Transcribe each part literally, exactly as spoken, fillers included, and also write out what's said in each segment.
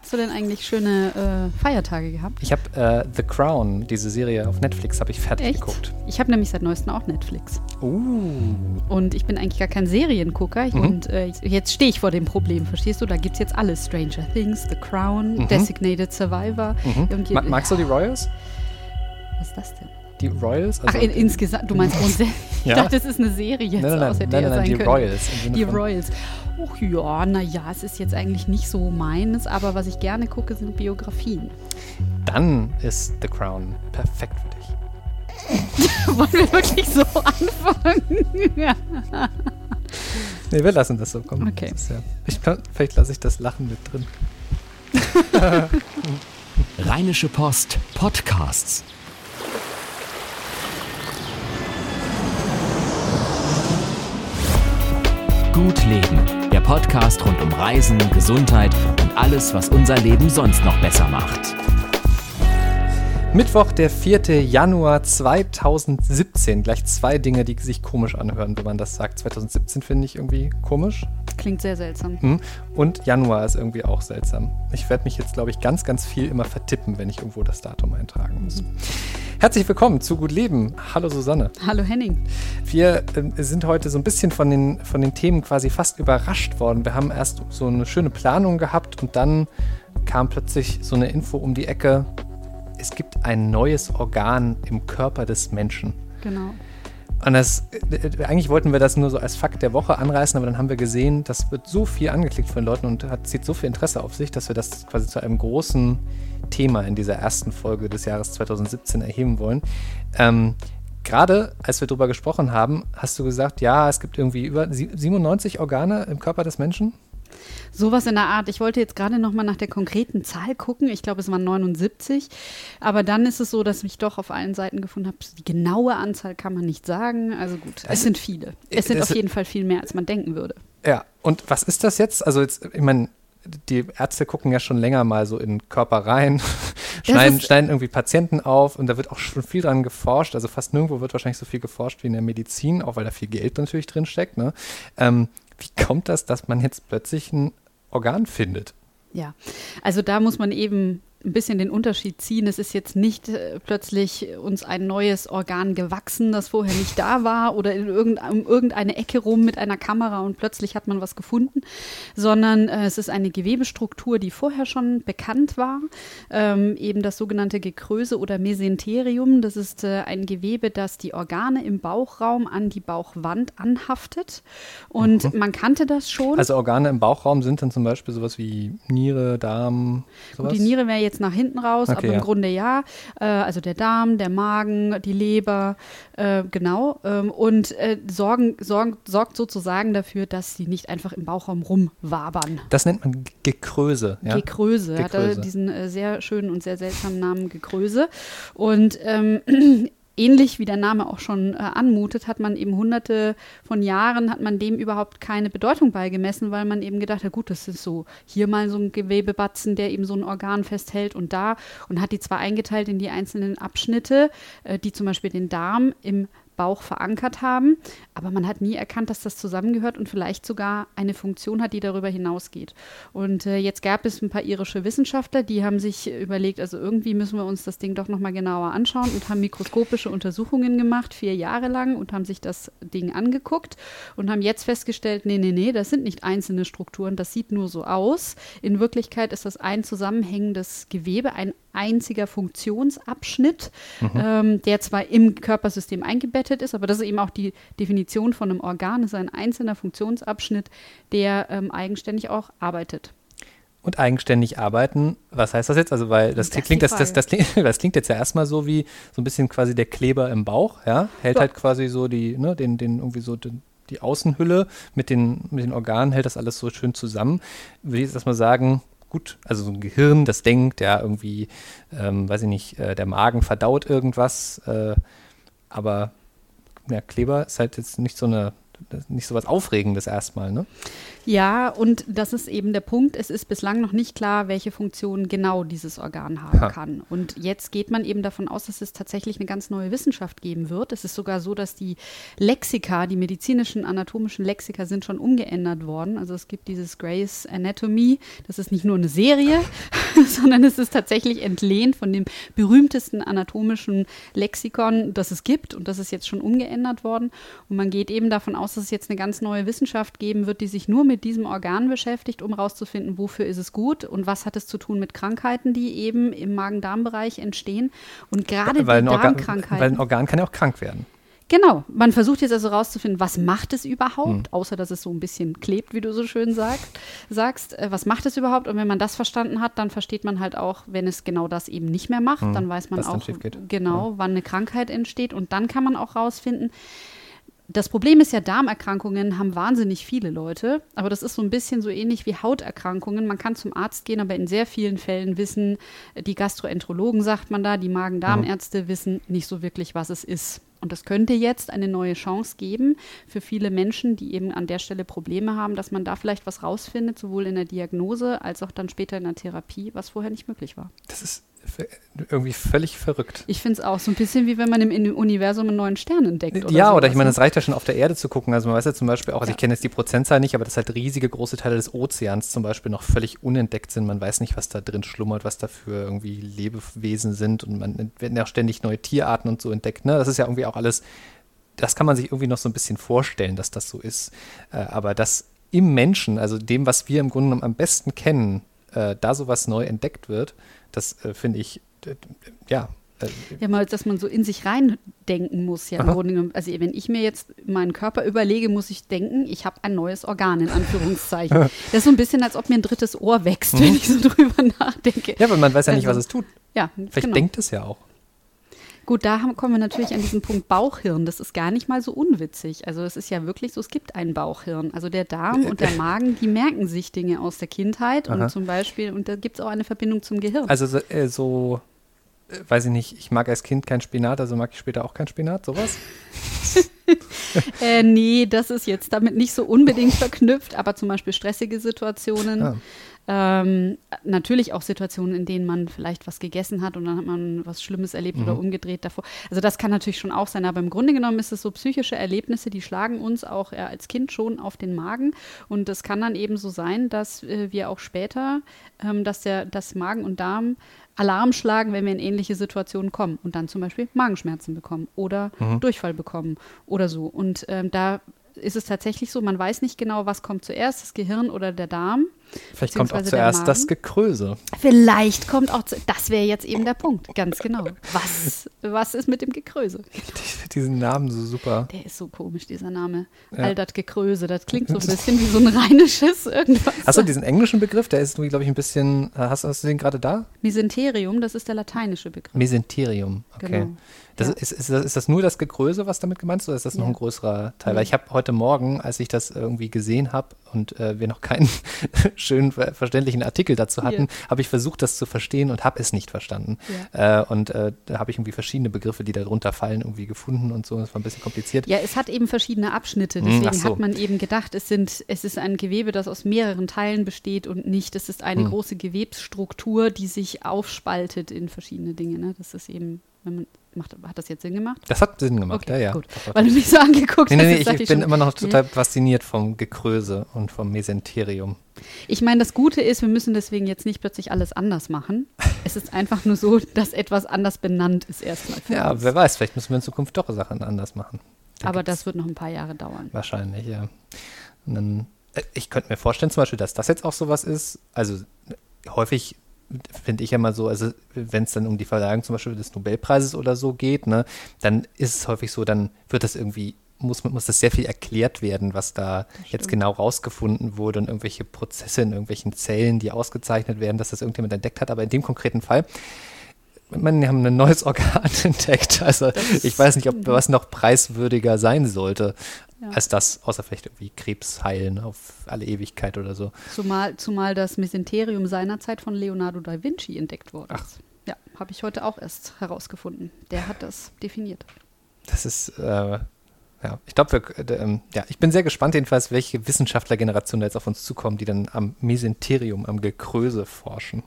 hast du denn eigentlich schöne äh, Feiertage gehabt? Ich habe äh, The Crown, diese Serie auf Netflix, habe ich fertig Echt? geguckt. Ich habe nämlich seit neuestem auch Netflix. Uh. Und ich bin eigentlich gar kein Seriengucker. Mhm. Und äh, jetzt stehe ich vor dem Problem, verstehst du? Da gibt es jetzt alles. Stranger Things, The Crown, mhm. Designated Survivor. Mhm. Und Ma- magst du die Royals? Was ist das denn? Die Royals? Also Ach, in, insgesamt, du meinst grundsätzlich? Ja. Ich dachte, das ist eine Serie jetzt. Nein, nein, aus, hätte nein, ja nein, sein die können. Royals. Die Royals. Och ja, naja, es ist jetzt eigentlich nicht so meines, aber was ich gerne gucke, sind Biografien. Dann ist The Crown perfekt für dich. Wollen wir wirklich so anfangen? Ja. Nee, wir lassen das so kommen. Okay. Das ist ja, ich, vielleicht lasse ich das Lachen mit drin. Rheinische Post Podcasts. Gut Leben, der Podcast rund um Reisen, Gesundheit und alles, was unser Leben sonst noch besser macht. Mittwoch, der vierter Januar zweitausendsiebzehn. Gleich zwei Dinge, die sich komisch anhören, wenn man das sagt. zweitausendsiebzehn finde ich irgendwie komisch. Klingt sehr seltsam. Hm. Und Januar ist irgendwie auch seltsam. Ich werde mich jetzt, glaube ich, ganz, ganz viel immer vertippen, wenn ich irgendwo das Datum eintragen muss. Herzlich willkommen zu Gut Leben. Hallo Susanne. Hallo Henning. Wir äh, sind heute so ein bisschen von den, von den Themen quasi fast überrascht worden. Wir haben erst so eine schöne Planung gehabt und dann kam plötzlich so eine Info um die Ecke. Es gibt ein neues Organ im Körper des Menschen. Genau. Und das, äh, eigentlich wollten wir das nur so als Fakt der Woche anreißen, aber dann haben wir gesehen, das wird so viel angeklickt von den Leuten und hat, zieht so viel Interesse auf sich, dass wir das quasi zu einem großen Thema in dieser ersten Folge des Jahres zweitausendsiebzehn erheben wollen. Ähm, gerade als wir darüber gesprochen haben, hast du gesagt, ja, es gibt irgendwie über siebenundneunzig Organe im Körper des Menschen. Sowas in der Art. Ich wollte jetzt gerade noch mal nach der konkreten Zahl gucken. Ich glaube, es waren neunundsiebzig. Aber dann ist es so, dass ich doch auf allen Seiten gefunden habe, die genaue Anzahl kann man nicht sagen. Also gut, das es sind viele. Es sind auf jeden Fall viel mehr, als man denken würde. Ja, und was ist das jetzt? Also jetzt, ich meine, die Ärzte gucken ja schon länger mal so in den Körper rein, schneiden, schneiden irgendwie Patienten auf und da wird auch schon viel dran geforscht. Also fast nirgendwo wird wahrscheinlich so viel geforscht wie in der Medizin, auch weil da viel Geld natürlich drin steckt. Ne? Ähm, wie kommt das, dass man jetzt plötzlich ein Organ findet? Ja, also da muss man eben ein bisschen den Unterschied ziehen. Es ist jetzt nicht äh, plötzlich uns ein neues Organ gewachsen, das vorher nicht da war oder in irgendein, um irgendeine Ecke rum mit einer Kamera und plötzlich hat man was gefunden, sondern äh, es ist eine Gewebestruktur, die vorher schon bekannt war. Ähm, eben das sogenannte Gekröse oder Mesenterium. Das ist äh, ein Gewebe, das die Organe im Bauchraum an die Bauchwand anhaftet. Und mhm. man kannte das schon. Also Organe im Bauchraum sind dann zum Beispiel sowas wie Niere, Darm, sowas? Die Niere wäre jetzt nach hinten raus, okay, aber im ja. Grunde ja. Äh, also der Darm, der Magen, die Leber, äh, genau. Ähm, und äh, sorgen, sorgen, sorgt sozusagen dafür, dass sie nicht einfach im Bauchraum rumwabern. Das nennt man Gekröse. Ja? Gekröse. Gekröse. Hat er diesen äh, sehr schönen und sehr seltsamen Namen Gekröse. Und ähm, ähnlich wie der Name auch schon äh, anmutet, hat man eben hunderte von Jahren, hat man dem überhaupt keine Bedeutung beigemessen, weil man eben gedacht hat, gut, das ist so hier mal so ein Gewebebatzen, der eben so ein Organ festhält und da und hat die zwar eingeteilt in die einzelnen Abschnitte, äh, die zum Beispiel den Darm im Bauch verankert haben, aber man hat nie erkannt, dass das zusammengehört und vielleicht sogar eine Funktion hat, die darüber hinausgeht. Und äh, jetzt gab es ein paar irische Wissenschaftler, die haben sich überlegt, also irgendwie müssen wir uns das Ding doch nochmal genauer anschauen und haben mikroskopische Untersuchungen gemacht, vier Jahre lang und haben sich das Ding angeguckt und haben jetzt festgestellt, nee, nee, nee, das sind nicht einzelne Strukturen, das sieht nur so aus. In Wirklichkeit ist das ein zusammenhängendes Gewebe, ein einziger Funktionsabschnitt, mhm. ähm, der zwar im Körpersystem eingebettet ist, aber das ist eben auch die Definition von einem Organ, ist ein einzelner Funktionsabschnitt, der ähm, eigenständig auch arbeitet. Und eigenständig arbeiten, was heißt das jetzt? Also, weil das, das klingt, das, das, das, klingt, das klingt jetzt ja erstmal so wie so ein bisschen quasi der Kleber im Bauch, ja? Hält ja. halt quasi so die, ne, den, den irgendwie so den, die Außenhülle mit den, mit den Organen, hält das alles so schön zusammen. Würde ich jetzt erstmal sagen, gut, also so ein Gehirn, das denkt, ja, irgendwie, ähm, weiß ich nicht, äh, der Magen verdaut irgendwas, äh, aber ja, Kleber ist halt jetzt nicht so eine, nicht so was Aufregendes erstmal, ne? Ja, und das ist eben der Punkt. Es ist bislang noch nicht klar, welche Funktion genau dieses Organ haben ha. kann. Und jetzt geht man eben davon aus, dass es tatsächlich eine ganz neue Wissenschaft geben wird. Es ist sogar so, dass die Lexika, die medizinischen, anatomischen Lexika sind schon umgeändert worden. Also es gibt dieses Grey's Anatomy. Das ist nicht nur eine Serie, sondern es ist tatsächlich entlehnt von dem berühmtesten anatomischen Lexikon, das es gibt. Und das ist jetzt schon umgeändert worden. Und man geht eben davon aus, dass es jetzt eine ganz neue Wissenschaft geben wird, die sich nur mit diesem Organ beschäftigt, um rauszufinden, wofür ist es gut und was hat es zu tun mit Krankheiten, die eben im Magen-Darm-Bereich entstehen. Und gerade weil die ein Organ, Darmkrankheiten. Weil ein Organ kann ja auch krank werden. Genau, man versucht jetzt also rauszufinden, was macht es überhaupt, Hm. außer dass es so ein bisschen klebt, wie du so schön sagst, sagst, äh, was macht es überhaupt? Und wenn man das verstanden hat, dann versteht man halt auch, wenn es genau das eben nicht mehr macht, Hm. dann weiß man Was dann auch schief geht. genau, Ja. wann eine Krankheit entsteht und dann kann man auch rausfinden. Das Problem ist ja, Darmerkrankungen haben wahnsinnig viele Leute, aber das ist so ein bisschen so ähnlich wie Hauterkrankungen. Man kann zum Arzt gehen, aber in sehr vielen Fällen wissen die Gastroenterologen, sagt man da, die Magen-Darm-Ärzte wissen nicht so wirklich, was es ist. Und das könnte jetzt eine neue Chance geben für viele Menschen, die eben an der Stelle Probleme haben, dass man da vielleicht was rausfindet, sowohl in der Diagnose als auch dann später in der Therapie, was vorher nicht möglich war. Das ist f- irgendwie völlig verrückt. Ich finde es auch so ein bisschen wie wenn man im In- Universum einen neuen Stern entdeckt. Oder Ja, sowas, oder ich meine, ne? es reicht ja schon auf der Erde zu gucken. Also man weiß ja zum Beispiel auch, also Ja. ich kenne jetzt die Prozentzahl nicht, aber dass halt riesige große Teile des Ozeans zum Beispiel noch völlig unentdeckt sind. Man weiß nicht, was da drin schlummert, was da für irgendwie Lebewesen sind und man werden ja auch ständig neue Tierarten und so entdeckt. Ne? Das ist ja irgendwie auch alles, das kann man sich irgendwie noch so ein bisschen vorstellen, dass das so ist. Äh, aber dass im Menschen, also dem, was wir im Grunde genommen am besten kennen, äh, da sowas neu entdeckt wird, das äh, finde ich, äh, ja. Äh, Ja, mal, dass man so in sich reindenken muss, ja, im Aha. Grunde genommen. Also wenn ich mir jetzt meinen Körper überlege, muss ich denken, ich habe ein neues Organ, in Anführungszeichen. Das ist so ein bisschen, als ob mir ein drittes Ohr wächst, wenn ich so drüber nachdenke. ja, aber man weiß ja nicht, was Also, es tut. Ja, Vielleicht genau. denkt es ja auch. Gut, da haben, kommen wir natürlich an diesen Punkt Bauchhirn. Das ist gar nicht mal so unwitzig. Also es ist ja wirklich so, es gibt ein Bauchhirn. Also der Darm und der Magen, die merken sich Dinge aus der Kindheit Aha. und zum Beispiel, und da gibt es auch eine Verbindung zum Gehirn. Also so, äh, so äh, weiß ich nicht, ich mag als Kind kein Spinat, also mag ich später auch kein Spinat, sowas? Äh, nee, das ist jetzt damit nicht so unbedingt verknüpft, aber zum Beispiel stressige Situationen. Ah. Ähm, natürlich auch Situationen, in denen man vielleicht was gegessen hat und dann hat man was Schlimmes erlebt Mhm. oder umgedreht davor. Also das kann natürlich schon auch sein, aber im Grunde genommen ist es so psychische Erlebnisse, die schlagen uns auch ja, als Kind schon auf den Magen und es kann dann eben so sein, dass äh, wir auch später, ähm, dass der das Magen und Darm Alarm schlagen, wenn wir in ähnliche Situationen kommen und dann zum Beispiel Magenschmerzen bekommen oder Mhm. Durchfall bekommen oder so. Und ähm, da ist es tatsächlich so, man weiß nicht genau, was kommt zuerst, das Gehirn oder der Darm. Vielleicht kommt auch Beziehungsweise der zuerst das Magen. Gekröse. Vielleicht kommt auch, zu, das wäre jetzt eben der Punkt, ganz genau. Was, was ist mit dem Gekröse? Ich finde diesen Namen so super. Der ist so komisch, dieser Name. Ja. All das Gekröse, das klingt so ein bisschen wie so ein rheinisches irgendwas. Hast du diesen englischen Begriff? Der ist, glaube ich, ein bisschen, äh, hast, hast du den gerade da? Mesenterium, das ist der lateinische Begriff. Mesenterium, okay. Genau. Das Ja. ist, ist, das, ist das nur das Gekröse, was damit gemeint ist, oder ist das noch Ja. ein größerer Teil? Nee. Weil ich habe heute Morgen, als ich das irgendwie gesehen habe und äh, wir noch keinen schönen, ver verständlichen Artikel dazu hatten, Ja. habe ich versucht, das zu verstehen und habe es nicht verstanden. Äh, und äh, da habe ich irgendwie verschiedene Begriffe, die darunter fallen, irgendwie gefunden und so. Das war ein bisschen kompliziert. Ja, es hat eben verschiedene Abschnitte, Hm, deswegen ach so. hat man eben gedacht, es, sind, es ist ein Gewebe, das aus mehreren Teilen besteht und nicht, es ist eine Hm. große Gewebsstruktur, die sich aufspaltet in verschiedene Dinge. Ne? Das ist eben, wenn man, macht, hat das jetzt Sinn gemacht? Das hat Sinn gemacht, Okay, ja, ja. gut. Doch, doch. Weil du mich so angeguckt Nee, nee, hast, nee, jetzt ich, dachte ich bin schon, immer noch nee. total fasziniert vom Gekröse und vom Mesenterium. Ich meine, das Gute ist, wir müssen deswegen jetzt nicht plötzlich alles anders machen. Es ist einfach nur so, dass etwas anders benannt ist erstmal für Ja, uns. wer weiß, vielleicht müssen wir in Zukunft doch Sachen anders machen. Da Aber gibt's das wird noch ein paar Jahre dauern. wahrscheinlich, ja. Und dann, äh, ich könnte mir vorstellen zum Beispiel, dass das jetzt auch sowas ist, also äh, häufig finde ich ja mal so, also wenn es dann um die Verleihung zum Beispiel des Nobelpreises oder so geht, ne, dann ist es häufig so, dann wird das irgendwie, muss, muss das sehr viel erklärt werden, was da jetzt genau rausgefunden wurde und irgendwelche Prozesse in irgendwelchen Zellen, die ausgezeichnet werden, dass das irgendjemand entdeckt hat. Aber in dem konkreten Fall, man, wir haben ein neues Organ entdeckt. Also Das- ich weiß nicht, ob was noch preiswürdiger sein sollte, Ja. als das, außer vielleicht irgendwie Krebs heilen auf alle Ewigkeit oder so. Zumal, zumal das Mesenterium seinerzeit von Leonardo da Vinci entdeckt worden Ach. ist. Ja, habe ich heute auch erst herausgefunden. Der hat das definiert. Das ist, äh, ja, ich glaube, äh, ähm, ja, ich bin sehr gespannt jedenfalls, welche Wissenschaftlergeneration da jetzt auf uns zukommen, die dann am Mesenterium, am Gekröse forschen.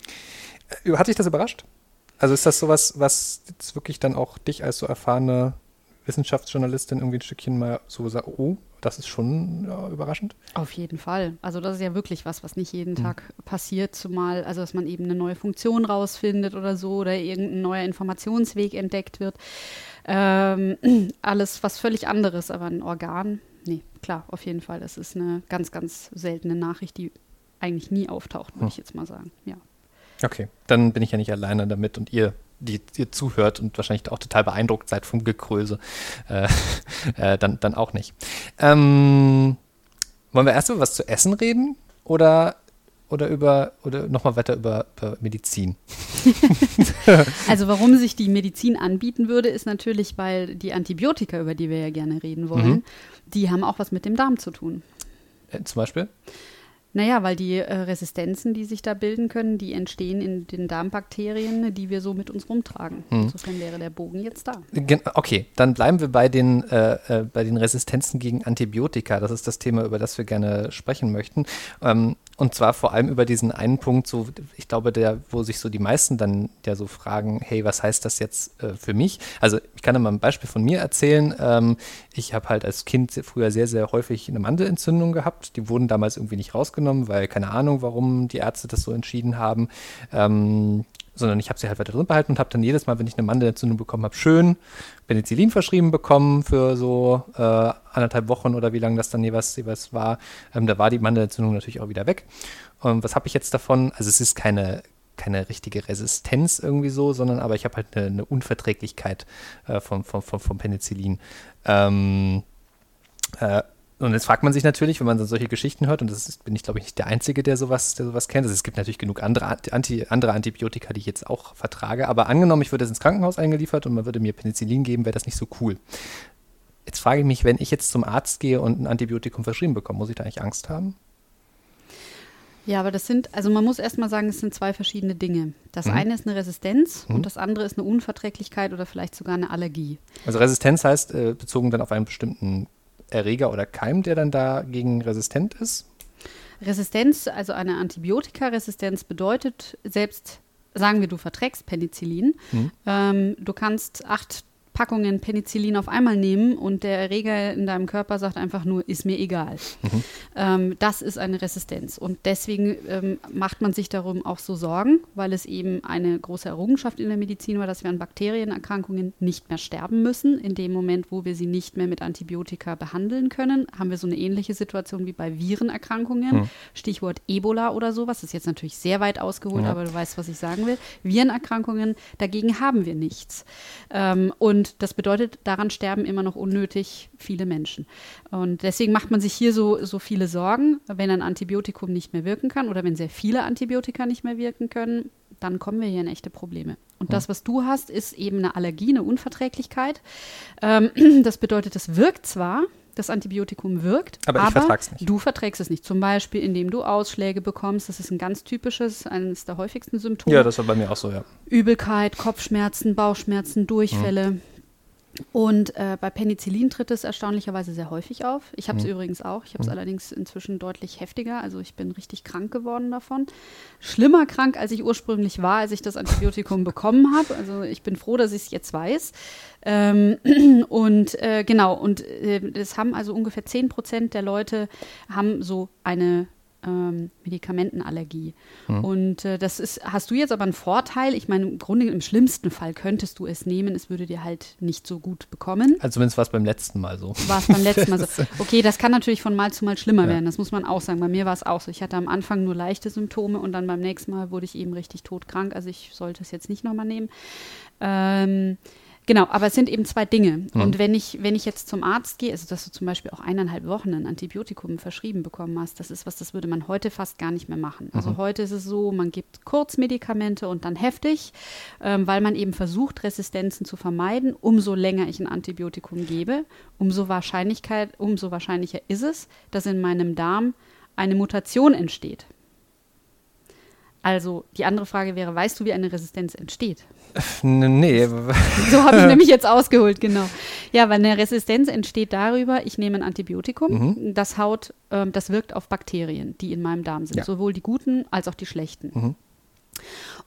Äh, hat dich das überrascht? Also ist das sowas, was jetzt wirklich dann auch dich als so erfahrene Wissenschaftsjournalistin irgendwie ein Stückchen mal so gesagt, oh, das ist schon ja, überraschend? Auf jeden Fall. Also das ist ja wirklich was, was nicht jeden hm. Tag passiert, zumal, also dass man eben eine neue Funktion rausfindet oder so oder irgendein neuer Informationsweg entdeckt wird. Ähm, alles was völlig anderes, aber ein Organ, nee, klar, auf jeden Fall. Das ist eine ganz, ganz seltene Nachricht, die eigentlich nie auftaucht, würde hm. ich jetzt mal sagen, ja. Okay, dann bin ich ja nicht alleine damit und ihr, die ihr zuhört und wahrscheinlich auch total beeindruckt seid vom Gekröse, äh, äh, dann, dann auch nicht. Ähm, wollen wir erst über was zu essen reden oder, oder über oder nochmal weiter über, über Medizin? Also warum sich die Medizin anbieten würde, ist natürlich, weil die Antibiotika, über die wir ja gerne reden wollen, mhm. die haben auch was mit dem Darm zu tun. Äh, zum Beispiel? Naja, weil die äh, Resistenzen, die sich da bilden können, die entstehen in den Darmbakterien, die wir so mit uns rumtragen. Hm. Insofern wäre der Bogen jetzt da. Okay, dann bleiben wir bei den, äh, äh, bei den Resistenzen gegen Antibiotika. Das ist das Thema, über das wir gerne sprechen möchten. Ähm, und zwar vor allem über diesen einen Punkt, so ich glaube, der, wo sich so die meisten dann ja so fragen, hey, was heißt das jetzt äh, für mich? Also ich kann dir mal ein Beispiel von mir erzählen. Ähm, ich habe halt als Kind früher sehr, sehr häufig eine Mandelentzündung gehabt. Die wurden damals irgendwie nicht rausgenommen, weil keine Ahnung, warum die Ärzte das so entschieden haben. Ähm, sondern ich habe sie halt weiter drin behalten und habe dann jedes Mal, wenn ich eine Mandelentzündung bekommen habe, schön Penicillin verschrieben bekommen für so äh, anderthalb Wochen oder wie lange das dann jeweils, jeweils war. Ähm, da war die Mandelentzündung natürlich auch wieder weg. Und was habe ich jetzt davon? Also es ist keine, keine richtige Resistenz irgendwie so, sondern aber ich habe halt eine, eine Unverträglichkeit äh, vom, vom, vom, vom Penicillin. Ähm, äh, Und jetzt fragt man sich natürlich, wenn man dann solche Geschichten hört, und das ist, bin ich, glaube ich, nicht der Einzige, der sowas, der sowas kennt. Also es gibt natürlich genug andere, Anti, andere Antibiotika, die ich jetzt auch vertrage. Aber angenommen, ich würde jetzt ins Krankenhaus eingeliefert und man würde mir Penicillin geben, wäre das nicht so cool. Jetzt frage ich mich, wenn ich jetzt zum Arzt gehe und ein Antibiotikum verschrieben bekomme, muss ich da eigentlich Angst haben? Ja, aber das sind, also man muss erstmal sagen, es sind zwei verschiedene Dinge. Das mhm. eine ist eine Resistenz mhm. und das andere ist eine Unverträglichkeit oder vielleicht sogar eine Allergie. Also Resistenz heißt, äh, bezogen dann auf einen bestimmten Erreger oder Keim, der dann dagegen resistent ist? Resistenz, also eine Antibiotikaresistenz bedeutet, selbst, sagen wir, du verträgst Penicillin, mhm. ähm, du kannst acht Packungen Penicillin auf einmal nehmen und der Erreger in deinem Körper sagt einfach nur, ist mir egal. Mhm. Ähm, das ist eine Resistenz und deswegen ähm, macht man sich darum auch so Sorgen, weil es eben eine große Errungenschaft in der Medizin war, dass wir an Bakterienerkrankungen nicht mehr sterben müssen. In dem Moment, wo wir sie nicht mehr mit Antibiotika behandeln können, haben wir so eine ähnliche Situation wie bei Virenerkrankungen. Mhm. Stichwort Ebola oder sowas. Das ist jetzt natürlich sehr weit ausgeholt, ja. aber du weißt, was ich sagen will. Virenerkrankungen, dagegen haben wir nichts. Ähm, und das bedeutet, daran sterben immer noch unnötig viele Menschen. Und deswegen macht man sich hier so, so viele Sorgen, wenn ein Antibiotikum nicht mehr wirken kann oder wenn sehr viele Antibiotika nicht mehr wirken können, dann kommen wir hier in echte Probleme. Und das, was du hast, ist eben eine Allergie, eine Unverträglichkeit. Ähm, das bedeutet, das wirkt zwar, das Antibiotikum wirkt, aber, aber ich vertrag's nicht. Du verträgst es nicht. Zum Beispiel, indem du Ausschläge bekommst. Das ist ein ganz typisches, eines der häufigsten Symptome. Ja, das war bei mir auch so, ja. Übelkeit, Kopfschmerzen, Bauchschmerzen, Durchfälle. Mhm. Und äh, bei Penicillin tritt es erstaunlicherweise sehr häufig auf. Ich habe es mhm. übrigens auch. Ich habe es mhm. allerdings inzwischen deutlich heftiger. Also ich bin richtig krank geworden davon. Schlimmer krank, als ich ursprünglich war, als ich das Antibiotikum bekommen habe. Also ich bin froh, dass ich es jetzt weiß. Ähm, und äh, genau, und äh, das haben also ungefähr zehn Prozent der Leute haben so eine Ähm, Medikamentenallergie. Mhm. Und äh, das ist, hast du jetzt aber einen Vorteil. Ich meine, im Grunde, im schlimmsten Fall könntest du es nehmen, es würde dir halt nicht so gut bekommen. Also zumindest war es beim letzten Mal so. War es beim letzten Mal so. Okay, das kann natürlich von Mal zu Mal schlimmer ja. werden, das muss man auch sagen. Bei mir war es auch so. Ich hatte am Anfang nur leichte Symptome und dann beim nächsten Mal wurde ich eben richtig todkrank. Also ich sollte es jetzt nicht nochmal nehmen. Ähm, Genau, aber es sind eben zwei Dinge. Mhm. Und wenn ich, wenn ich jetzt zum Arzt gehe, also dass du zum Beispiel auch eineinhalb Wochen ein Antibiotikum verschrieben bekommen hast, das ist was, das würde man heute fast gar nicht mehr machen. Also mhm. heute ist es so, man gibt Kurzmedikamente und dann heftig, ähm, weil man eben versucht, Resistenzen zu vermeiden. Umso länger ich ein Antibiotikum gebe, umso Wahrscheinlichkeit, umso wahrscheinlicher ist es, dass in meinem Darm eine Mutation entsteht. Also die andere Frage wäre, weißt du, wie eine Resistenz entsteht? Nee. So habe ich nämlich jetzt ausgeholt, genau. Ja, weil eine Resistenz entsteht darüber, ich nehme ein Antibiotikum, mhm. das haut, ähm, das wirkt auf Bakterien, die in meinem Darm sind, ja. sowohl die guten als auch die schlechten. Mhm.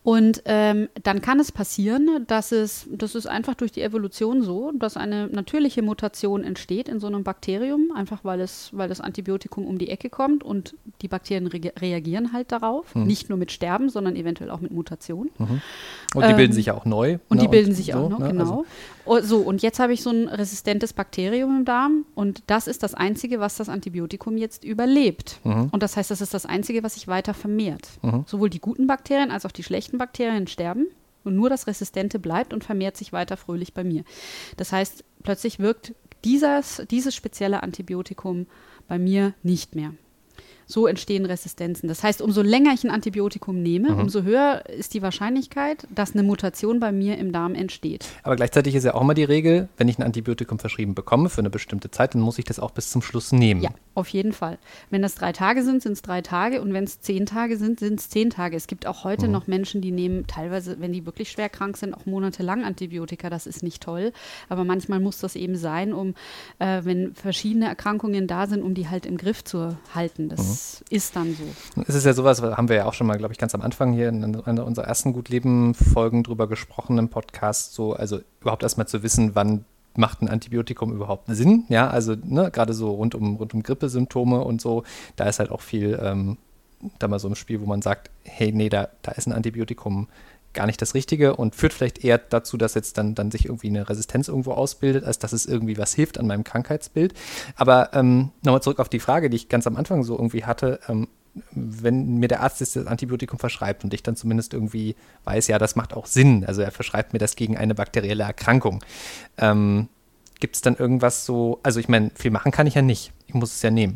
Und ähm, dann kann es passieren, dass es, das ist einfach durch die Evolution so, dass eine natürliche Mutation entsteht in so einem Bakterium, einfach weil es, weil das Antibiotikum um die Ecke kommt und die Bakterien re- reagieren halt darauf, mhm. nicht nur mit Sterben, sondern eventuell auch mit Mutation. Mhm. Und die ähm, bilden sich ja auch neu. Und ne? die bilden und sich so, auch noch, ne? genau. Also. Oh, so, und jetzt habe ich so ein resistentes Bakterium im Darm und das ist das Einzige, was das Antibiotikum jetzt überlebt. Mhm. Und das heißt, das ist das Einzige, was sich weiter vermehrt. Mhm. Sowohl die guten Bakterien als auch die schlechten Bakterien sterben und nur das Resistente bleibt und vermehrt sich weiter fröhlich bei mir. Das heißt, plötzlich wirkt dieses, dieses spezielle Antibiotikum bei mir nicht mehr. So entstehen Resistenzen. Das heißt, umso länger ich ein Antibiotikum nehme, mhm. umso höher ist die Wahrscheinlichkeit, dass eine Mutation bei mir im Darm entsteht. Aber gleichzeitig ist ja auch mal die Regel, wenn ich ein Antibiotikum verschrieben bekomme für eine bestimmte Zeit, dann muss ich das auch bis zum Schluss nehmen. Ja, auf jeden Fall. Wenn das drei Tage sind, sind es drei Tage und wenn es zehn Tage sind, sind es zehn Tage. Es gibt auch heute mhm. noch Menschen, die nehmen teilweise, wenn die wirklich schwer krank sind, auch monatelang Antibiotika. Das ist nicht toll, aber manchmal muss das eben sein, um, äh, wenn verschiedene Erkrankungen da sind, um die halt im Griff zu halten. Das mhm. ist dann so. Es ist ja sowas, haben wir ja auch schon mal, glaube ich, ganz am Anfang hier in einer unserer ersten Gutleben-Folgen drüber gesprochen im Podcast, so, also überhaupt erstmal zu wissen, wann macht ein Antibiotikum überhaupt Sinn, ja, also ne, gerade so rund um, rund um Grippesymptome und so, da ist halt auch viel ähm, da mal so im Spiel, wo man sagt, hey, nee, da, da ist ein Antibiotikum gar nicht das Richtige und führt vielleicht eher dazu, dass jetzt dann, dann sich irgendwie eine Resistenz irgendwo ausbildet, als dass es irgendwie was hilft an meinem Krankheitsbild. Aber ähm, nochmal zurück auf die Frage, die ich ganz am Anfang so irgendwie hatte, ähm, wenn mir der Arzt das Antibiotikum verschreibt und ich dann zumindest irgendwie weiß, ja, das macht auch Sinn, also er verschreibt mir das gegen eine bakterielle Erkrankung. Ähm, gibt es dann irgendwas so, also ich meine, viel machen kann ich ja nicht, ich muss es ja nehmen.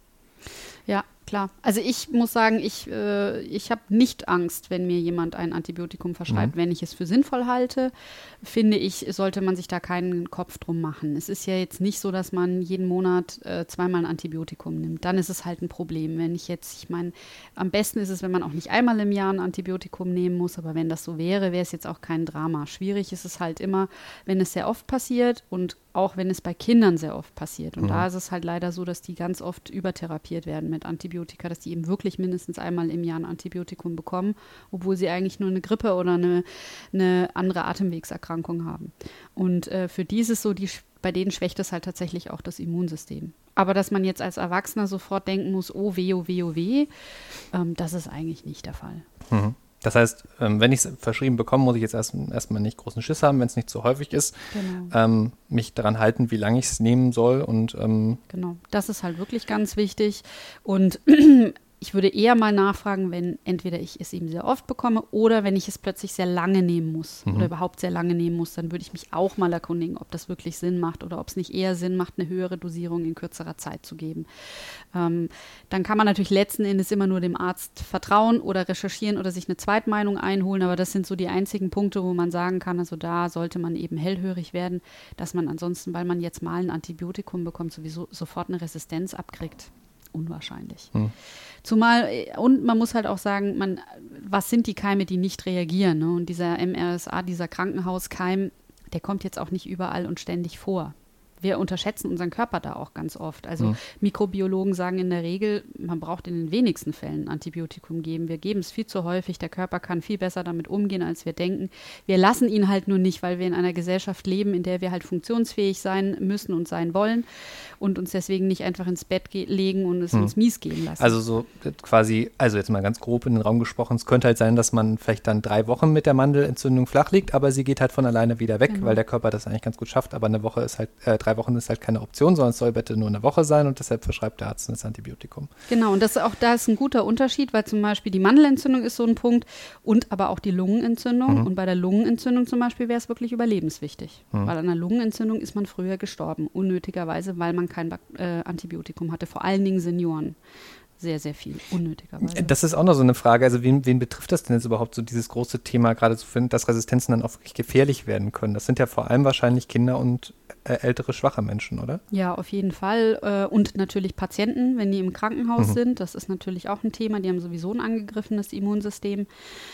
Ja, klar. Also ich muss sagen, ich, äh, ich habe nicht Angst, wenn mir jemand ein Antibiotikum verschreibt. Mhm. Wenn ich es für sinnvoll halte, finde ich, sollte man sich da keinen Kopf drum machen. Es ist ja jetzt nicht so, dass man jeden Monat äh, zweimal ein Antibiotikum nimmt. Dann ist es halt ein Problem. Wenn ich jetzt, ich meine, am besten ist es, wenn man auch nicht einmal im Jahr ein Antibiotikum nehmen muss, aber wenn das so wäre, wäre es jetzt auch kein Drama. Schwierig ist es halt immer, wenn es sehr oft passiert und auch wenn es bei Kindern sehr oft passiert. Und mhm. da ist es halt leider so, dass die ganz oft übertherapiert werden mit Antibiotika, dass die eben wirklich mindestens einmal im Jahr ein Antibiotikum bekommen, obwohl sie eigentlich nur eine Grippe oder eine, eine andere Atemwegserkrankung haben. Und äh, für die ist es so, die, bei denen schwächt es halt tatsächlich auch das Immunsystem. Aber dass man jetzt als Erwachsener sofort denken muss, oh weh, oh weh, oh weh, ähm, das ist eigentlich nicht der Fall. Mhm. Das heißt, ähm, wenn ich es verschrieben bekomme, muss ich jetzt erst, erstmal nicht großen Schiss haben, wenn es nicht zu häufig ist. Genau. Ähm, mich daran halten, wie lange ich es nehmen soll. Und, ähm genau, das ist halt wirklich ganz wichtig. Und ich würde eher mal nachfragen, wenn entweder ich es eben sehr oft bekomme oder wenn ich es plötzlich sehr lange nehmen muss mhm. oder überhaupt sehr lange nehmen muss, dann würde ich mich auch mal erkundigen, ob das wirklich Sinn macht oder ob es nicht eher Sinn macht, eine höhere Dosierung in kürzerer Zeit zu geben. Ähm, dann kann man natürlich letzten Endes immer nur dem Arzt vertrauen oder recherchieren oder sich eine Zweitmeinung einholen, aber das sind so die einzigen Punkte, wo man sagen kann, also da sollte man eben hellhörig werden, dass man ansonsten, weil man jetzt mal ein Antibiotikum bekommt, sowieso sofort eine Resistenz abkriegt. Unwahrscheinlich. Hm. Zumal, und man muss halt auch sagen, man, was sind die Keime, die nicht reagieren? Ne? Und dieser M R S A, dieser Krankenhauskeim, der kommt jetzt auch nicht überall und ständig vor. Wir unterschätzen unseren Körper da auch ganz oft. Also mhm. Mikrobiologen sagen in der Regel, man braucht in den wenigsten Fällen ein Antibiotikum geben. Wir geben es viel zu häufig. Der Körper kann viel besser damit umgehen, als wir denken. Wir lassen ihn halt nur nicht, weil wir in einer Gesellschaft leben, in der wir halt funktionsfähig sein müssen und sein wollen und uns deswegen nicht einfach ins Bett ge- legen und es mhm. uns mies gehen lassen. Also so quasi, also jetzt mal ganz grob in den Raum gesprochen, es könnte halt sein, dass man vielleicht dann drei Wochen mit der Mandelentzündung flach liegt, aber sie geht halt von alleine wieder weg, genau. weil der Körper das eigentlich ganz gut schafft. Aber eine Woche ist halt, äh, drei Wochen ist halt keine Option, sondern es soll bitte nur eine Woche sein und deshalb verschreibt der Arzt das Antibiotikum. Genau, und das auch da ist ein guter Unterschied, weil zum Beispiel die Mandelentzündung ist so ein Punkt und aber auch die Lungenentzündung. Mhm. Und bei der Lungenentzündung zum Beispiel wäre es wirklich überlebenswichtig, mhm. weil an einer Lungenentzündung ist man früher gestorben, unnötigerweise, weil man kein äh, Antibiotikum hatte, vor allen Dingen Senioren. Sehr, sehr viel, unnötigerweise. Das ist auch noch so eine Frage, also wen, wen betrifft das denn jetzt überhaupt, so dieses große Thema, gerade zu finden, dass Resistenzen dann auch wirklich gefährlich werden können? Das sind ja vor allem wahrscheinlich Kinder und äh, ältere, schwache Menschen, oder? Ja, auf jeden Fall. Äh, und natürlich Patienten, wenn die im Krankenhaus Mhm. sind. Das ist natürlich auch ein Thema. Die haben sowieso ein angegriffenes Immunsystem.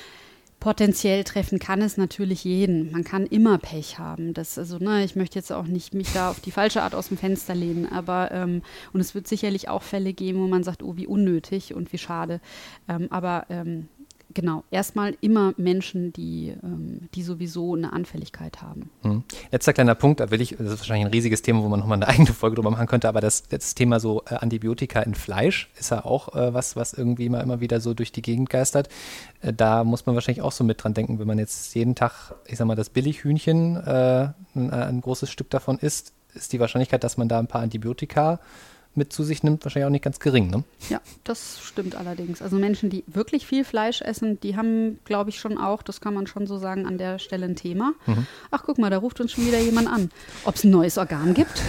Potenziell treffen kann es natürlich jeden. Man kann immer Pech haben. Das, also, ne, ich möchte jetzt auch nicht mich da auf die falsche Art aus dem Fenster lehnen, aber ähm, und es wird sicherlich auch Fälle geben, wo man sagt, oh, wie unnötig und wie schade. Ähm, aber ähm, genau, erstmal immer Menschen, die, ähm, die sowieso eine Anfälligkeit haben. Hm. Letzter kleiner Punkt, da will ich, das ist wahrscheinlich ein riesiges Thema, wo man nochmal eine eigene Folge drüber machen könnte, aber das, das Thema so äh, Antibiotika in Fleisch ist ja auch äh, was, was irgendwie immer, immer wieder so durch die Gegend geistert. Äh, da muss man wahrscheinlich auch so mit dran denken, wenn man jetzt jeden Tag, ich sag mal, das Billighühnchen, äh, ein, ein großes Stück davon isst, ist die Wahrscheinlichkeit, dass man da ein paar Antibiotika mit zu sich nimmt, wahrscheinlich auch nicht ganz gering, ne? Ja, das stimmt allerdings. Also Menschen, die wirklich viel Fleisch essen, die haben, glaube ich, schon auch, das kann man schon so sagen, an der Stelle ein Thema. Mhm. Ach, guck mal, da ruft uns schon wieder jemand an. Ob es ein neues Organ gibt?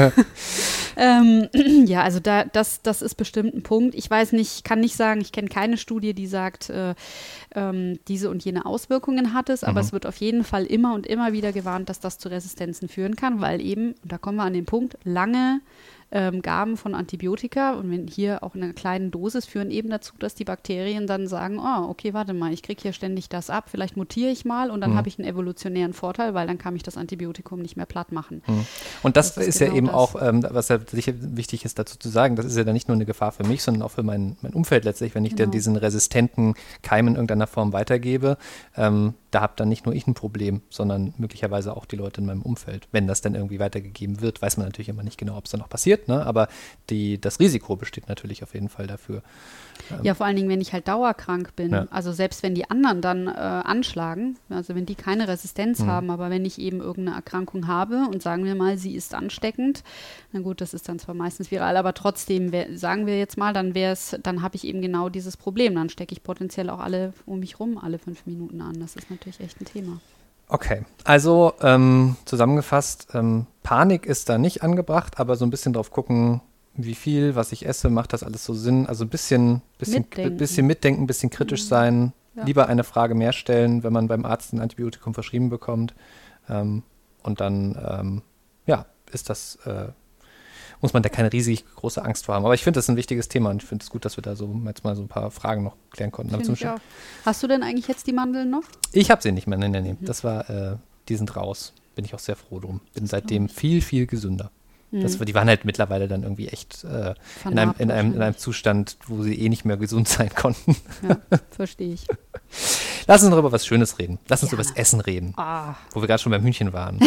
ähm, ja, also da, das, das ist bestimmt ein Punkt. Ich weiß nicht, kann nicht sagen, ich kenne keine Studie, die sagt, äh, ähm, diese und jene Auswirkungen hat es, aber mhm. es wird auf jeden Fall immer und immer wieder gewarnt, dass das zu Resistenzen führen kann, weil eben, und da kommen wir an den Punkt, lange Ähm, Gaben von Antibiotika und wenn hier auch in einer kleinen Dosis führen eben dazu, dass die Bakterien dann sagen, oh, okay, warte mal, ich kriege hier ständig das ab, vielleicht mutiere ich mal und dann mhm. habe ich einen evolutionären Vorteil, weil dann kann ich das Antibiotikum nicht mehr platt machen. Mhm. Und das, das ist, ist genau ja eben das. auch, ähm, was ja sicher wichtig ist dazu zu sagen, das ist ja dann nicht nur eine Gefahr für mich, sondern auch für mein, mein Umfeld letztlich, wenn ich genau. dann diesen resistenten Keim in irgendeiner Form weitergebe, ähm, da habe dann nicht nur ich ein Problem, sondern möglicherweise auch die Leute in meinem Umfeld. Wenn das dann irgendwie weitergegeben wird, weiß man natürlich immer nicht genau, ob es dann noch passiert, ne? Aber die, das Risiko besteht natürlich auf jeden Fall dafür. Ähm, ja, vor allen Dingen, wenn ich halt dauerkrank bin. Ja. Also selbst wenn die anderen dann äh, anschlagen, also wenn die keine Resistenz mhm. haben, aber wenn ich eben irgendeine Erkrankung habe und sagen wir mal, sie ist ansteckend, na gut, das ist dann zwar meistens viral, aber trotzdem, wär, sagen wir jetzt mal, dann wäre es, dann habe ich eben genau dieses Problem. Dann stecke ich potenziell auch alle um mich rum alle fünf Minuten an. Das ist natürlich echt ein Thema. Okay, also ähm, zusammengefasst, ähm, Panik ist da nicht angebracht, aber so ein bisschen drauf gucken, wie viel, was ich esse, macht das alles so Sinn? Also ein bisschen, bisschen, mitdenken. bisschen mitdenken, ein bisschen kritisch sein, ja. Lieber eine Frage mehr stellen, wenn man beim Arzt ein Antibiotikum verschrieben bekommt. Ähm, und dann, ähm, ja, ist das, äh, muss man da keine riesig große Angst vor haben. Aber ich finde, das ist ein wichtiges Thema und ich finde es gut, dass wir da so jetzt mal so ein paar Fragen noch klären konnten. Find ich auch. Hast du denn eigentlich jetzt die Mandeln noch? Ich habe sie nicht mehr, nein, nein, nein. Mhm. Das war, äh, die sind raus. Bin ich auch sehr froh drum. Bin das seitdem viel, viel gesünder. Mhm. Das, die waren halt mittlerweile dann irgendwie echt äh, in, einem, in, einem, in einem Zustand, wo sie eh nicht mehr gesund sein konnten. Ja, verstehe ich. Lass uns noch über was Schönes reden. Lass uns ja. über das Essen reden, ah. wo wir gerade schon beim Hühnchen waren.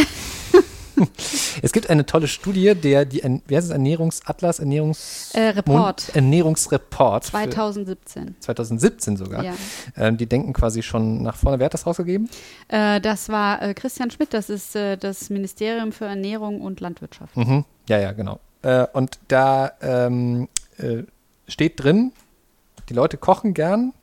Es gibt eine tolle Studie, der die, wie heißt es, Ernährungsatlas, Ernährungs äh, Report. Mund, Ernährungsreport. zwanzig siebzehn. zwanzig siebzehn sogar. Ja. Ähm, die denken quasi schon nach vorne. Wer hat das rausgegeben? Äh, das war äh, Christian Schmidt, das ist äh, das Ministerium für Ernährung und Landwirtschaft. Mhm. Ja, ja, genau. Äh, und da ähm, äh, steht drin, die Leute kochen gern.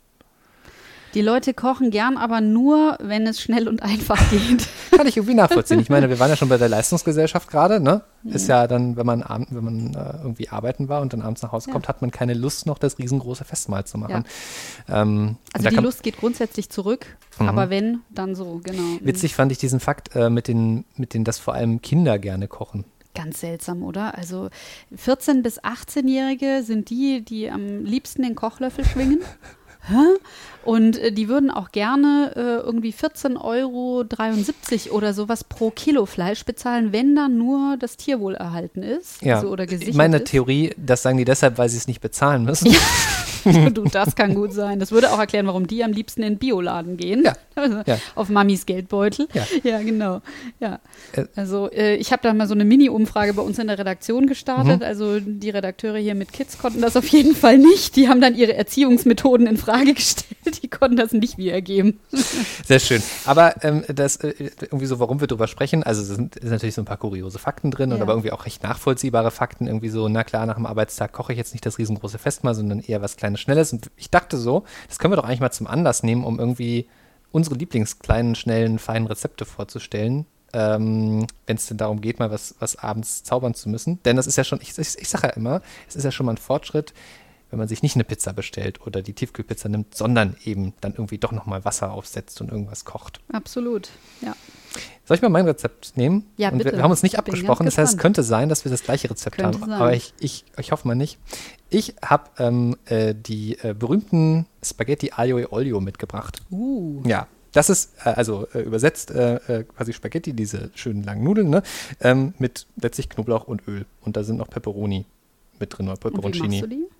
Die Leute kochen gern, aber nur, wenn es schnell und einfach geht. Kann ich irgendwie nachvollziehen. Ich meine, wir waren ja schon bei der Leistungsgesellschaft gerade, ne? Mhm. Ist ja dann, wenn man, abend, wenn man äh, irgendwie arbeiten war und dann abends nach Hause ja. kommt, hat man keine Lust noch, das riesengroße Festmahl zu machen. Ja. Ähm, also die Lust geht grundsätzlich zurück, mhm. aber wenn, dann so, genau. Witzig fand ich diesen Fakt äh, mit den, mit den, dass vor allem Kinder gerne kochen. Ganz seltsam, oder? Also vierzehn- bis achtzehnjährige sind die, die am liebsten den Kochlöffel schwingen. Hä? Und äh, die würden auch gerne äh, irgendwie vierzehn Euro dreiundsiebzig oder sowas pro Kilo Fleisch bezahlen, wenn dann nur das Tierwohl erhalten ist. Ja, also, oder gesichert meine ist. Theorie, das sagen die deshalb, weil sie es nicht bezahlen müssen. Ja. Du, das kann gut sein. Das würde auch erklären, warum die am liebsten in den Bioladen gehen. Ja. Also ja. Auf Mamis Geldbeutel. Ja, ja genau. Ja. Also äh, ich habe da mal so eine Mini-Umfrage bei uns in der Redaktion gestartet. Mhm. Also die Redakteure hier mit Kids konnten das auf jeden Fall nicht. Die haben dann ihre Erziehungsmethoden in Frage gestellt. Die konnten das nicht wiedergeben. Sehr schön. Aber ähm, das äh, irgendwie so, warum wir drüber sprechen, also es sind, sind natürlich so ein paar kuriose Fakten drin, ja. und aber irgendwie auch recht nachvollziehbare Fakten. Irgendwie so, na klar, nach dem Arbeitstag koche ich jetzt nicht das riesengroße Festmahl, sondern eher was Kleines, Schnelles. Und ich dachte so, das können wir doch eigentlich mal zum Anlass nehmen, um irgendwie unsere Lieblingskleinen, schnellen, feinen Rezepte vorzustellen, ähm, wenn es denn darum geht, mal was, was abends zaubern zu müssen. Denn das ist ja schon, ich, ich, ich sage ja immer, es ist ja schon mal ein Fortschritt, wenn man sich nicht eine Pizza bestellt oder die Tiefkühlpizza nimmt, sondern eben dann irgendwie doch nochmal Wasser aufsetzt und irgendwas kocht. Absolut, ja. Soll ich mal mein Rezept nehmen? Ja, und bitte. Wir, wir haben uns nicht abgesprochen, das heißt, es könnte sein, dass wir das gleiche Rezept könnte haben, sein. aber ich, ich, ich hoffe mal nicht. Ich habe ähm, äh, die äh, berühmten Spaghetti Aglio e Olio mitgebracht. Uh. Ja, das ist äh, also äh, übersetzt äh, äh, quasi Spaghetti, diese schönen langen Nudeln, ne? ähm, mit letztlich Knoblauch und Öl. Und da sind noch Pepperoni mit drin, oder Peperoncini. Und wie machst du die?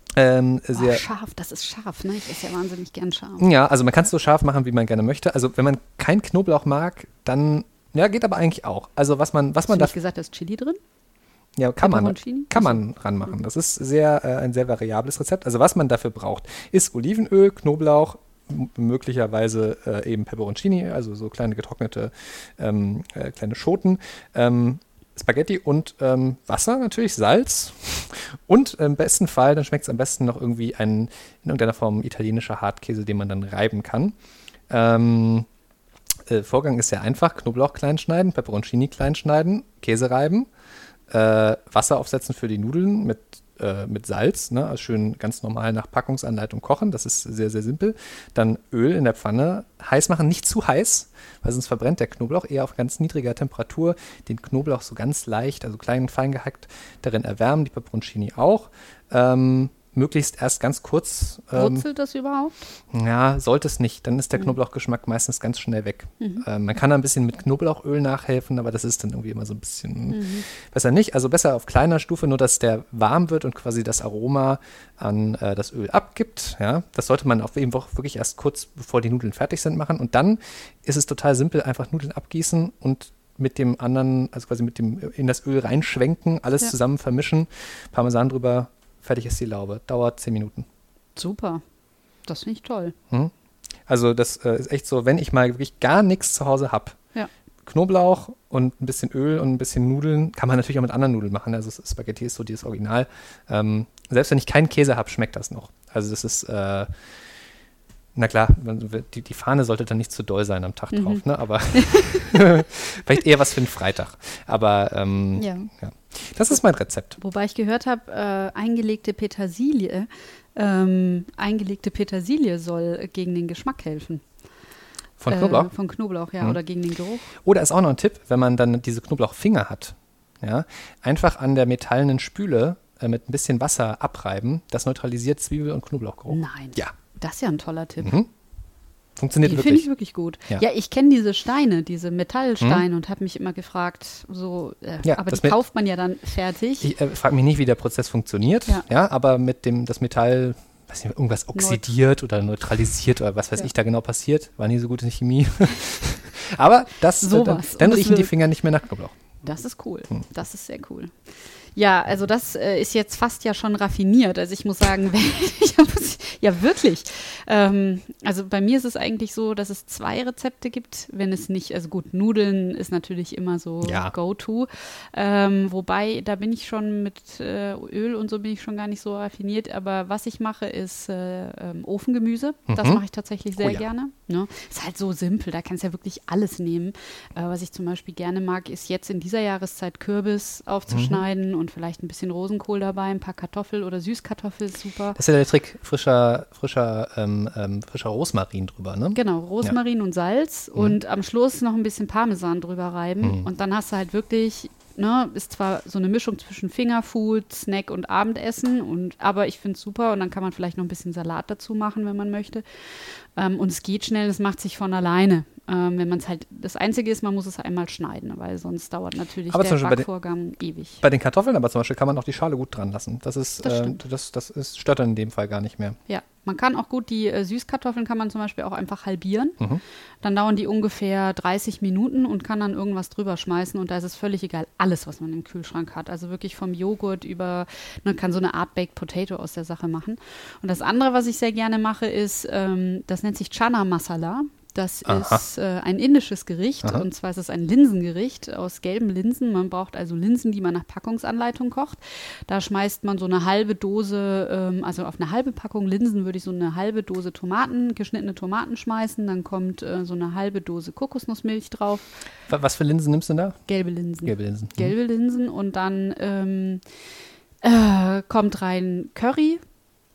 Ähm, sehr oh, scharf, das ist scharf, ne? Ich esse ja wahnsinnig gern scharf. Ja, also man kann es so scharf machen, wie man gerne möchte. Also wenn man kein Knoblauch mag, dann, ja, geht aber eigentlich auch. Also was man, was Hast man du da... nicht gesagt, da ist Chili drin? Ja, kann man, Peperoncini? kann man ranmachen. Das ist sehr, äh, ein sehr variables Rezept. Also was man dafür braucht, ist Olivenöl, Knoblauch, m- möglicherweise äh, eben Peperoncini, also so kleine getrocknete ähm, äh, kleine Schoten, ähm, Spaghetti und ähm, Wasser natürlich, Salz und im besten Fall, dann schmeckt es am besten noch irgendwie ein, in irgendeiner Form italienischer Hartkäse, den man dann reiben kann. Ähm, äh, Vorgang ist sehr einfach, Knoblauch klein schneiden, Peperoncini klein schneiden, Käse reiben, äh, Wasser aufsetzen für die Nudeln mit, äh, mit Salz, ne? Also schön ganz normal nach Packungsanleitung kochen, das ist sehr, sehr simpel. Dann Öl in der Pfanne heiß machen, nicht zu heiß, weil sonst verbrennt der Knoblauch, eher auf ganz niedriger Temperatur, den Knoblauch so ganz leicht, also klein und fein gehackt, darin erwärmen, die Peperoncini auch. Ähm, möglichst erst ganz kurz. Ähm, Wurzelt das überhaupt? Ja, sollte es nicht, dann ist der Mhm. Knoblauchgeschmack meistens ganz schnell weg. Mhm. Ähm, man kann da ein bisschen mit Knoblauchöl nachhelfen, aber das ist dann irgendwie immer so ein bisschen Mhm. besser nicht. Also besser auf kleiner Stufe, nur dass der warm wird und quasi das Aroma an äh, das Öl abgibt. Ja, das sollte man auch eben auch wirklich erst kurz bevor die Nudeln fertig sind machen. Und dann ist es total simpel, einfach Nudeln abgießen und mit dem anderen, also quasi mit dem in das Öl reinschwenken, alles Ja. zusammen vermischen, Parmesan drüber, fertig ist die Laube. Dauert zehn Minuten. Super. Das finde ich toll. Hm? Also das äh, ist echt so, wenn ich mal wirklich gar nichts zu Hause habe, Ja. Knoblauch und ein bisschen Öl und ein bisschen Nudeln, kann man natürlich auch mit anderen Nudeln machen. Also Spaghetti ist so dieses Original. Ähm, selbst wenn ich keinen Käse habe, schmeckt das noch. Also das ist, äh, na klar, die, die Fahne sollte dann nicht zu doll sein am Tag Mhm. drauf, ne? Aber vielleicht eher was für einen Freitag. Aber ähm, Ja. ja. Das ist mein Rezept. Wobei ich gehört habe, äh, eingelegte Petersilie, ähm, eingelegte Petersilie soll gegen den Geschmack helfen. Von Knoblauch. Äh, von Knoblauch, ja, Mhm. oder gegen den Geruch. Oder ist auch noch ein Tipp, wenn man dann diese Knoblauchfinger hat, ja, einfach an der metallenen Spüle äh, mit ein bisschen Wasser abreiben. Das neutralisiert Zwiebel- und Knoblauchgeruch. Nein. Ja. Das ist ja ein toller Tipp. Mhm. Funktioniert Die finde ich wirklich. wirklich gut. Ja. Ja, ich kenne diese Steine, diese Metallsteine und habe mich immer gefragt, so, äh, Ja, aber das die mit- kauft man ja dann fertig. Ich äh, frage mich nicht, wie der Prozess funktioniert, ja, Ja. aber mit dem das Metall, weiß nicht, irgendwas oxidiert oder neutralisiert oder was weiß Ja. ich da genau passiert, war nie so gut in Chemie. Aber das, äh, dann, Sowas. dann Und es riechen die wirkt. Finger nicht mehr nach Knoblauch. Das ist cool. Hm. Das ist sehr cool. Ja, also das äh, ist jetzt fast ja schon raffiniert. Also ich muss sagen, wenn ich, ja wirklich. Ähm, also bei mir ist es eigentlich so, dass es zwei Rezepte gibt, wenn es nicht, also gut, Nudeln ist natürlich immer so Ja. Go-To. Ähm, wobei, da bin ich schon mit äh, Öl und so bin ich schon gar nicht so raffiniert. Aber was ich mache, ist äh, ähm, Ofengemüse. Das Mhm. mache ich tatsächlich sehr Oh ja. gerne. Ne? Ist halt so simpel, da kannst du ja wirklich alles nehmen. Äh, was ich zum Beispiel gerne mag, ist jetzt in dieser Jahreszeit Kürbis aufzuschneiden und vielleicht ein bisschen Rosenkohl dabei, ein paar Kartoffel oder Süßkartoffel ist super. Das ist ja der Trick, frischer, frischer, ähm, ähm, frischer Rosmarin drüber, ne? Genau, Rosmarin und Salz und am Schluss noch ein bisschen Parmesan drüber reiben Mhm. und dann hast du halt wirklich, ne, ist zwar so eine Mischung zwischen Fingerfood, Snack und Abendessen, und, aber ich finde es super und dann kann man vielleicht noch ein bisschen Salat dazu machen, wenn man möchte. Ähm, und es geht schnell, es macht sich von alleine. Ähm, wenn man es halt, das Einzige ist, man muss es einmal schneiden, weil sonst dauert natürlich Aber der zum Beispiel bei den- Backvorgang ewig. Bei den Kartoffeln aber zum Beispiel kann man auch die Schale gut dran lassen. Das ist, Das äh, stimmt. das, das ist, stört dann in dem Fall gar nicht mehr. Ja, man kann auch gut, die äh, Süßkartoffeln kann man zum Beispiel auch einfach halbieren. Mhm. Dann dauern die ungefähr dreißig Minuten und kann dann irgendwas drüber schmeißen und da ist es völlig egal, alles, was man im Kühlschrank hat. Also wirklich vom Joghurt über, man kann so eine Art Baked Potato aus der Sache machen. Und das andere, was ich sehr gerne mache, ist, ähm, das nennt sich Chana Masala. Das Aha. ist äh, ein indisches Gericht, Aha. und zwar ist es ein Linsengericht aus gelben Linsen. Man braucht also Linsen, die man nach Packungsanleitung kocht. Da schmeißt man so eine halbe Dose, ähm, also auf eine halbe Packung Linsen würde ich so eine halbe Dose Tomaten, geschnittene Tomaten schmeißen. Dann kommt äh, so eine halbe Dose Kokosnussmilch drauf. Wa- Was für Linsen nimmst du da? Gelbe Linsen. Gelbe Linsen. Mhm. Gelbe Linsen und dann ähm, äh, kommt rein Curry,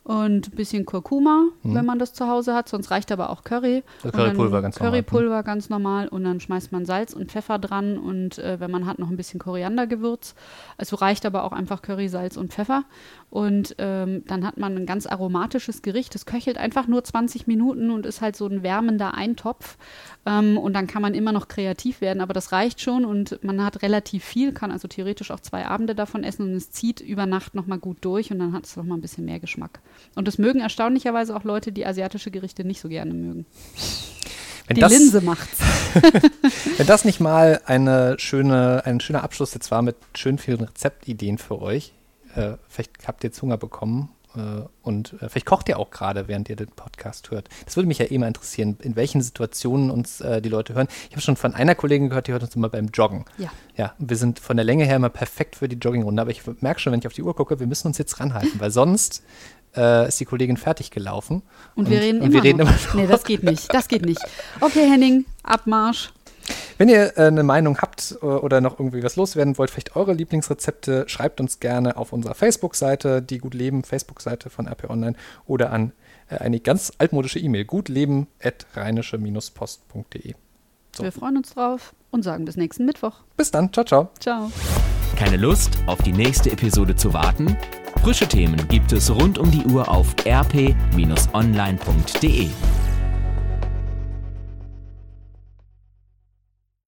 und ein bisschen Kurkuma, Mhm. wenn man das zu Hause hat. Sonst reicht aber auch Curry. Also Currypulver ganz normal. Currypulver ganz normal. Und dann schmeißt man Salz und Pfeffer dran. Und äh, wenn man hat, noch ein bisschen Koriandergewürz. Also reicht aber auch einfach Curry, Salz und Pfeffer. Und ähm, dann hat man ein ganz aromatisches Gericht. Das köchelt einfach nur zwanzig Minuten und ist halt so ein wärmender Eintopf. Ähm, und dann kann man immer noch kreativ werden. Aber das reicht schon und man hat relativ viel, kann also theoretisch auch zwei Abende davon essen. Und es zieht über Nacht nochmal gut durch. Und dann hat es nochmal ein bisschen mehr Geschmack. Und das mögen erstaunlicherweise auch Leute, die asiatische Gerichte nicht so gerne mögen. Wenn die das, Linse macht's. Wenn das nicht mal eine schöne, ein schöner Abschluss jetzt war mit schön vielen Rezeptideen für euch, äh, vielleicht habt ihr jetzt Hunger bekommen äh, und äh, vielleicht kocht ihr auch gerade, während ihr den Podcast hört. Das würde mich ja eh mal interessieren, in welchen Situationen uns äh, die Leute hören. Ich habe schon von einer Kollegin gehört, die hört uns immer beim Joggen. Ja. Ja, wir sind von der Länge her immer perfekt für die Joggingrunde, aber ich merke schon, wenn ich auf die Uhr gucke, wir müssen uns jetzt ranhalten, weil sonst äh, ist die Kollegin fertig gelaufen. Und, und wir reden, und immer, wir reden noch. immer noch. Nee, das geht nicht, das geht nicht. Okay, Henning, Abmarsch. Wenn ihr äh, eine Meinung habt äh, oder noch irgendwie was loswerden wollt, vielleicht eure Lieblingsrezepte, schreibt uns gerne auf unserer Facebook-Seite, die Gut Leben Facebook-Seite von R P Online oder an äh, eine ganz altmodische E-Mail, gutleben at rheinische post punkt de. So. Wir freuen uns drauf und sagen bis nächsten Mittwoch. Bis dann, ciao, ciao. Ciao. Keine Lust, auf die nächste Episode zu warten? Frische Themen gibt es rund um die Uhr auf r p online punkt de.